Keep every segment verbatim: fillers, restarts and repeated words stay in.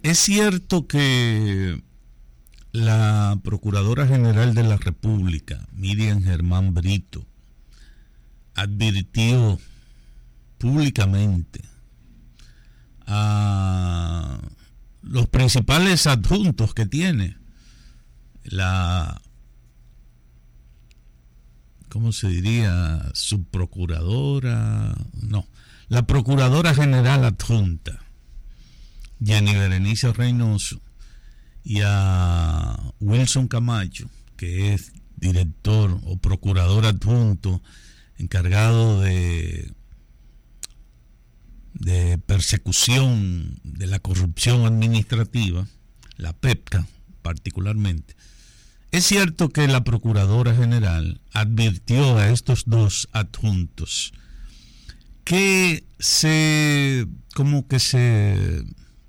Es cierto que la Procuradora General de la República, Miriam Germán Brito, advirtió públicamente a los principales adjuntos que tiene la, ¿cómo se diría? Subprocuradora, no, la Procuradora General adjunta, Jenny Berenice Reynoso, y a Wilson Camacho, que es director o procurador adjunto encargado de, de persecución de la corrupción administrativa, la PEPCA particularmente. Es cierto que la Procuradora General advirtió a estos dos adjuntos que se, como que se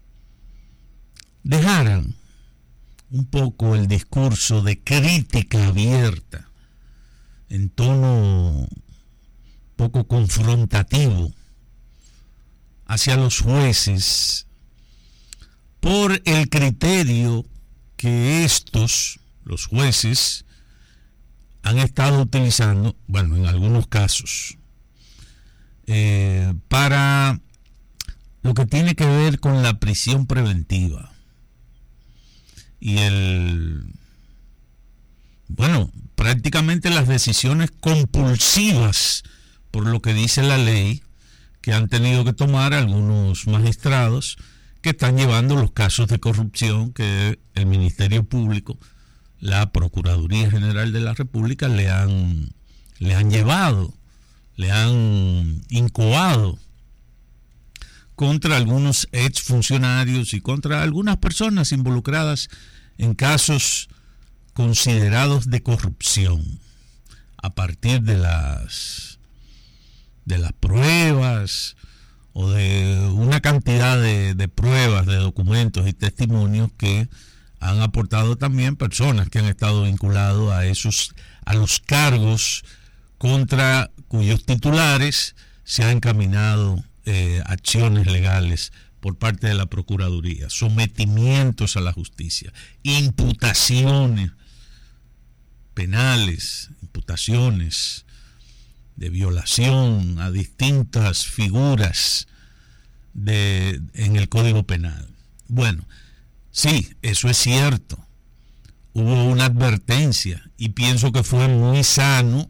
dejaran un poco el discurso de crítica abierta en tono poco confrontativo hacia los jueces por el criterio que estos, los jueces, han estado utilizando, bueno, en algunos casos, eh, para lo que tiene que ver con la prisión preventiva y el, bueno, prácticamente las decisiones compulsivas, por lo que dice la ley, que han tenido que tomar algunos magistrados que están llevando los casos de corrupción que el Ministerio Público, la Procuraduría General de la República le han, le han llevado, le han incoado contra algunos exfuncionarios y contra algunas personas involucradas en casos considerados de corrupción a partir de las de las pruebas o de una cantidad de, de pruebas, de documentos y testimonios que han aportado también personas que han estado vinculados a esos, a los cargos contra cuyos titulares se han encaminado eh, acciones legales por parte de la Procuraduría, sometimientos a la justicia, imputaciones penales, imputaciones de violación a distintas figuras de, en el Código Penal. Bueno, sí, eso es cierto. Hubo una advertencia y pienso que fue muy sano,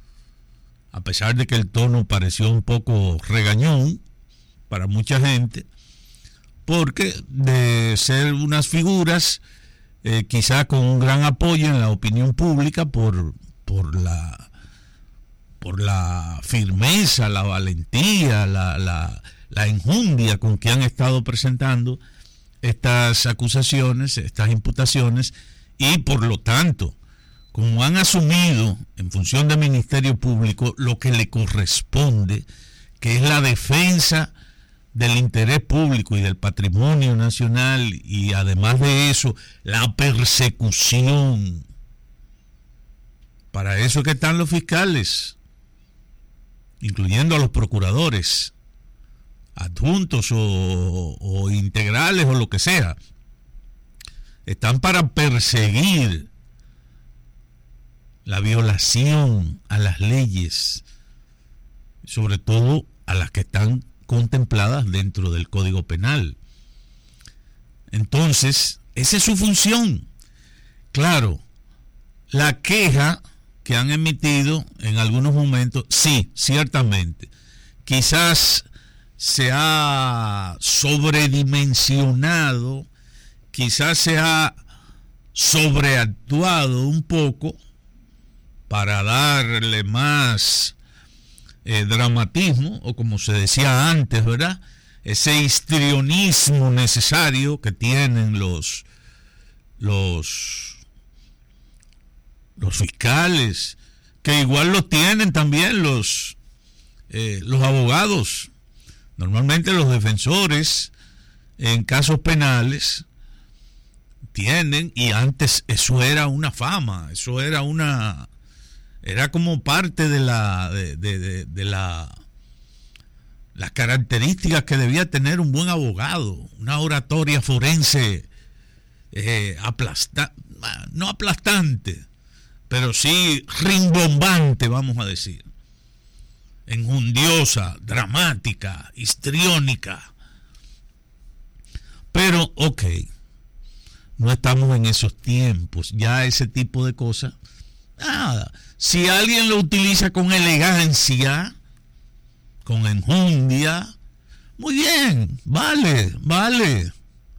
a pesar de que el tono pareció un poco regañón para mucha gente, porque de ser unas figuras eh, quizá con un gran apoyo en la opinión pública por, por la por la firmeza, la valentía, la, la, la enjundia con que han estado presentando estas acusaciones, estas imputaciones, y por lo tanto, como han asumido en función del Ministerio Público lo que le corresponde, que es la defensa del interés público y del patrimonio nacional, y además de eso, la persecución. Para eso que están los fiscales, incluyendo a los procuradores, adjuntos o, o integrales o lo que sea, están para perseguir la violación a las leyes, sobre todo a las que están contempladas dentro del Código Penal. Entonces, esa es su función. Claro, la queja que han emitido en algunos momentos, sí, ciertamente, quizás se ha sobredimensionado, quizás se ha sobreactuado un poco para darle más Eh, dramatismo, o como se decía antes, ¿verdad? Ese histrionismo necesario que tienen los los los fiscales, que igual lo tienen también los eh, los abogados. Normalmente los defensores en casos penales tienen, y antes eso era una fama, eso era una era como parte de la de, de, de, de la las características que debía tener un buen abogado, una oratoria forense eh, aplasta, no aplastante, pero sí rimbombante, vamos a decir, enjundiosa, dramática, histriónica. Pero, ok, no estamos en esos tiempos, ya ese tipo de cosas, nada. Si alguien lo utiliza con elegancia, con enjundia, muy bien, vale, vale.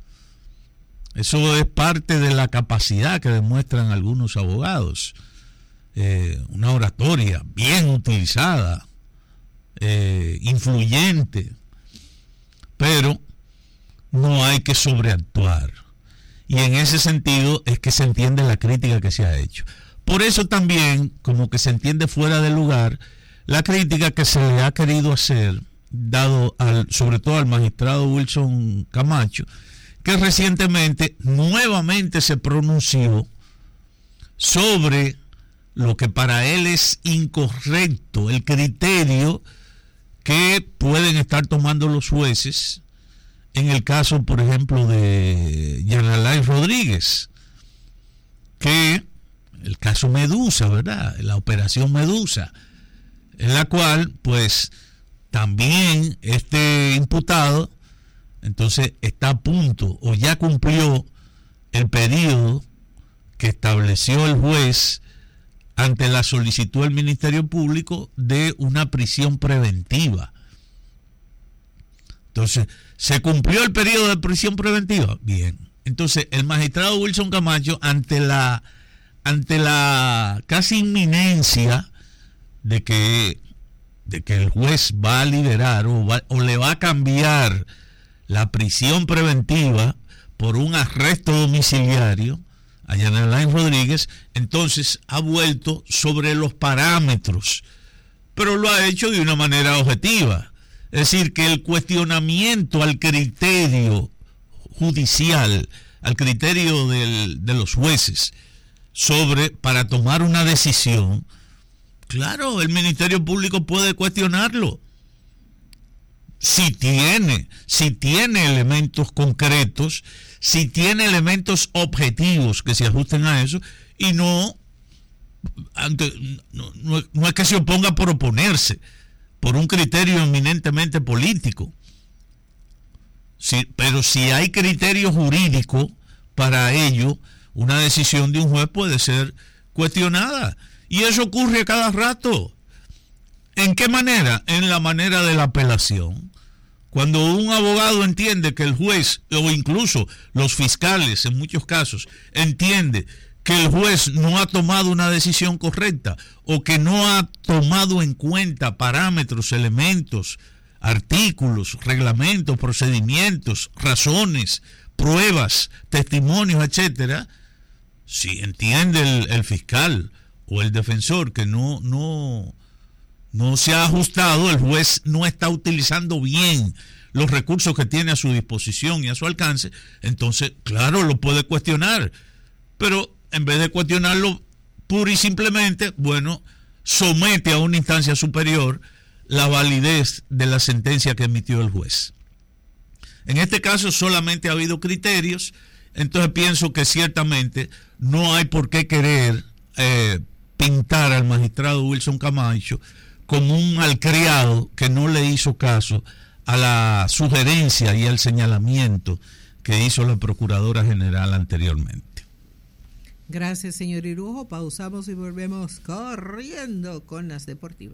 Eso es parte de la capacidad que demuestran algunos abogados. Eh, una oratoria bien utilizada, eh, influyente, pero no hay que sobreactuar. Y en ese sentido es que se entiende la crítica que se ha hecho. Por eso también, como que se entiende fuera de lugar, la crítica que se le ha querido hacer, dado al, sobre todo al magistrado Wilson Camacho, que recientemente nuevamente se pronunció sobre lo que para él es incorrecto, el criterio que pueden estar tomando los jueces en el caso, por ejemplo, de Yanalay Rodríguez, que el caso Medusa, ¿verdad? La operación Medusa, en la cual, pues, también este imputado, entonces, está a punto o ya cumplió el periodo que estableció el juez ante la solicitud del Ministerio Público de una prisión preventiva. Entonces, ¿se cumplió el periodo de prisión preventiva? Bien. Entonces, el magistrado Wilson Camacho, ante la, ante la casi inminencia de que, de que el juez va a liberar o, va, o le va a cambiar la prisión preventiva por un arresto domiciliario a Yanalay Rodríguez, entonces ha vuelto sobre los parámetros, pero lo ha hecho de una manera objetiva. Es decir, que el cuestionamiento al criterio judicial, al criterio del, de los jueces sobre, para tomar una decisión, claro, el Ministerio Público puede cuestionarlo. Si tiene, si tiene elementos concretos, si tiene elementos objetivos que se ajusten a eso, y no, no, no, no es que se oponga por oponerse, por un criterio eminentemente político. Sí, pero si hay criterio jurídico para ello, una decisión de un juez puede ser cuestionada. Y eso ocurre a cada rato. ¿En qué manera? En la manera de la apelación. Cuando un abogado entiende que el juez, o incluso los fiscales en muchos casos, entiende que el juez no ha tomado una decisión correcta o que no ha tomado en cuenta parámetros, elementos, artículos, reglamentos, procedimientos, razones, pruebas, testimonios, etcétera, si entiende el, el fiscal o el defensor que no, no, no se ha ajustado, el juez no está utilizando bien los recursos que tiene a su disposición y a su alcance, entonces, claro, lo puede cuestionar, pero en vez de cuestionarlo pura y simplemente, bueno, somete a una instancia superior la validez de la sentencia que emitió el juez. En este caso solamente ha habido criterios, entonces pienso que ciertamente no hay por qué querer eh, pintar al magistrado Wilson Camacho como un malcriado que no le hizo caso a la sugerencia y al señalamiento que hizo la Procuradora General anteriormente. Gracias, señor Irujo. Pausamos y volvemos corriendo con las deportivas.